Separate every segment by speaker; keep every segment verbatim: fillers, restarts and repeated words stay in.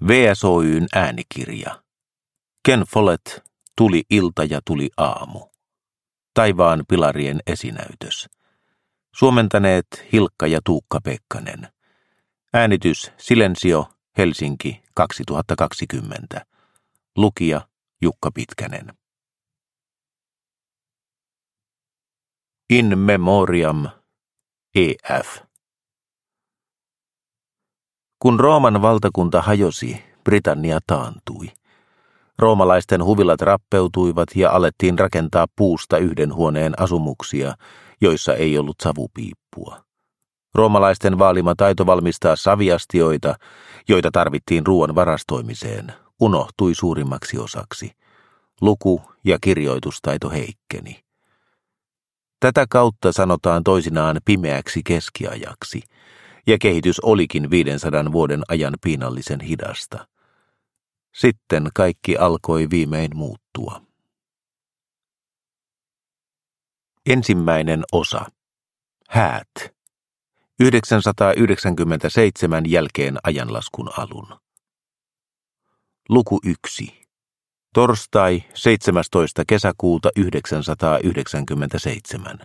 Speaker 1: V S O Y:n äänikirja. Ken Follett, Tuli ilta ja tuli aamu. Taivaan pilarien esinäytös. Suomentaneet Hilkka ja Tuukka Pekkanen. Äänitys Silensio, Helsinki kaksituhattakaksikymmentä. Lukija Jukka Pitkänen. In memoriam E F. Kun Rooman valtakunta hajosi, Britannia taantui. Roomalaisten huvilat rappeutuivat ja alettiin rakentaa puusta yhden huoneen asumuksia, joissa ei ollut savupiippua. Roomalaisten vaalima taito valmistaa saviastioita, joita tarvittiin ruoan varastoimiseen, unohtui suurimmaksi osaksi. Luku- ja kirjoitustaito heikkeni. Tätä kautta sanotaan toisinaan pimeäksi keskiajaksi, ja kehitys olikin viidensadan vuoden ajan piinallisen hidasta. Sitten kaikki alkoi viimein muuttua. Ensimmäinen osa. Häät. yhdeksänsataayhdeksänkymmentäseitsemän jälkeen ajanlaskun alun. Luku yksi. Torstai seitsemästoista kesäkuuta yhdeksänsataayhdeksänkymmentäseitsemän.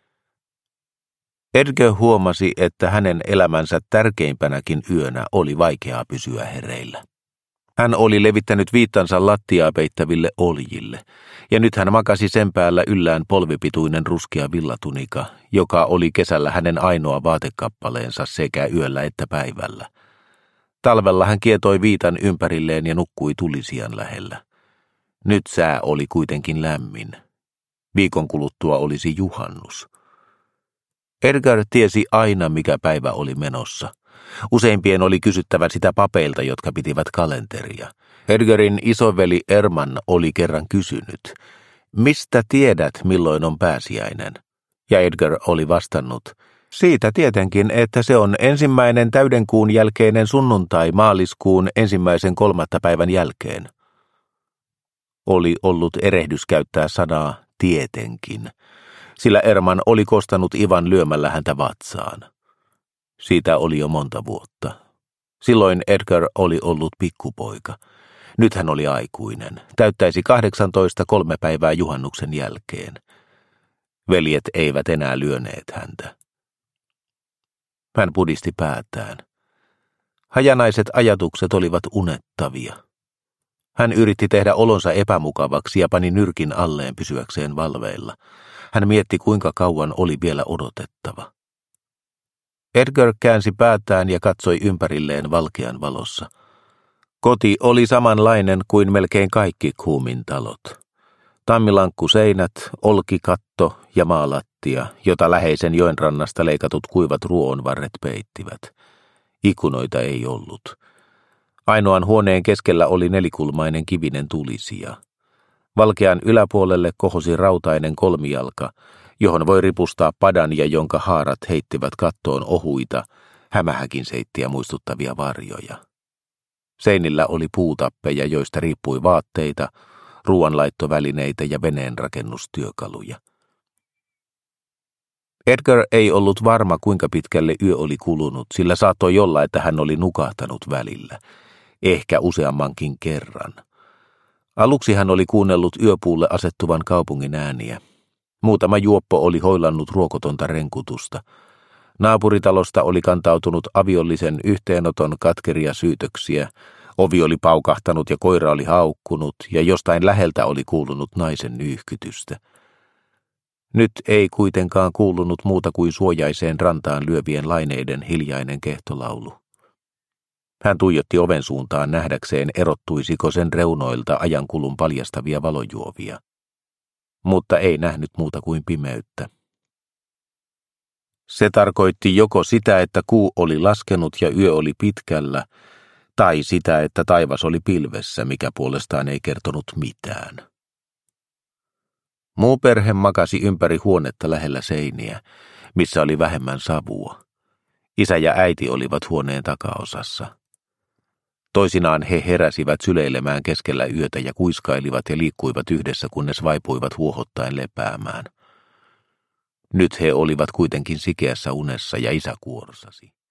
Speaker 1: Edgar huomasi, että hänen elämänsä tärkeimpänäkin yönä oli vaikeaa pysyä hereillä. Hän oli levittänyt viittansa lattiaa peittäville oljille, ja nyt hän makasi sen päällä yllään polvipituinen ruskea villatunika, joka oli kesällä hänen ainoa vaatekappaleensa sekä yöllä että päivällä. Talvella hän kietoi viitan ympärilleen ja nukkui tulisian lähellä. Nyt sää oli kuitenkin lämmin. Viikon kuluttua olisi juhannus. Edgar tiesi aina, mikä päivä oli menossa. Useimpien oli kysyttävä sitä papeilta, jotka pitivät kalenteria. Edgarin isoveli Erman oli kerran kysynyt, mistä tiedät, milloin on pääsiäinen? Ja Edgar oli vastannut, siitä tietenkin, että se on ensimmäinen täydenkuun jälkeinen sunnuntai maaliskuun ensimmäisen kolmatta päivän jälkeen. Oli ollut erehdys käyttää sanaa tietenkin, sillä Erman oli kostanut Ivan lyömällä häntä vatsaan. Siitä oli jo monta vuotta. Silloin Edgar oli ollut pikkupoika. Nyt hän oli aikuinen. Täyttäisi kahdeksantoista kolme päivää juhannuksen jälkeen. Veljet eivät enää lyöneet häntä. Hän pudisti päätään. Hajanaiset ajatukset olivat unettavia. Hän yritti tehdä olonsa epämukavaksi ja pani nyrkin alleen pysyäkseen valveilla. Hän mietti, kuinka kauan oli vielä odotettava. Edgar käänsi päätään ja katsoi ympärilleen valkean valossa. Koti oli samanlainen kuin melkein kaikki Coomin talot. Tammilankkuseinät, olkikatto ja maalattia, jota läheisen joen rannasta leikatut kuivat ruoonvarret peittivät. Ikkunoita ei ollut. Ainoan huoneen keskellä oli nelikulmainen kivinen tulisija. Valkean yläpuolelle kohosi rautainen kolmijalka, johon voi ripustaa padan ja jonka haarat heittivät kattoon ohuita, hämähäkinseittiä muistuttavia varjoja. Seinillä oli puutappeja, joista riippui vaatteita, ruoanlaittovälineitä ja veneenrakennustyökaluja. Edgar ei ollut varma, kuinka pitkälle yö oli kulunut, sillä saattoi olla, että hän oli nukahtanut välillä, ehkä useammankin kerran. Aluksi hän oli kuunnellut yöpuulle asettuvan kaupungin ääniä. Muutama juoppo oli hoilannut ruokotonta renkutusta. Naapuritalosta oli kantautunut aviollisen yhteenoton katkeria syytöksiä, ovi oli paukahtanut ja koira oli haukkunut, ja jostain läheltä oli kuulunut naisen nyyhkytystä. Nyt ei kuitenkaan kuulunut muuta kuin suojaiseen rantaan lyövien laineiden hiljainen kehtolaulu. Hän tuijotti oven suuntaan nähdäkseen, erottuisiko sen reunoilta ajankulun paljastavia valojuovia. Mutta ei nähnyt muuta kuin pimeyttä. Se tarkoitti joko sitä, että kuu oli laskenut ja yö oli pitkällä, tai sitä, että taivas oli pilvessä, mikä puolestaan ei kertonut mitään. Muu perhe makasi ympäri huonetta lähellä seiniä, missä oli vähemmän savua. Isä ja äiti olivat huoneen takaosassa. Toisinaan he heräsivät syleilemään keskellä yötä ja kuiskailivat ja liikkuivat yhdessä, kunnes vaipuivat huohottaen lepäämään. Nyt he olivat kuitenkin sikeässä unessa ja isä kuorsasi.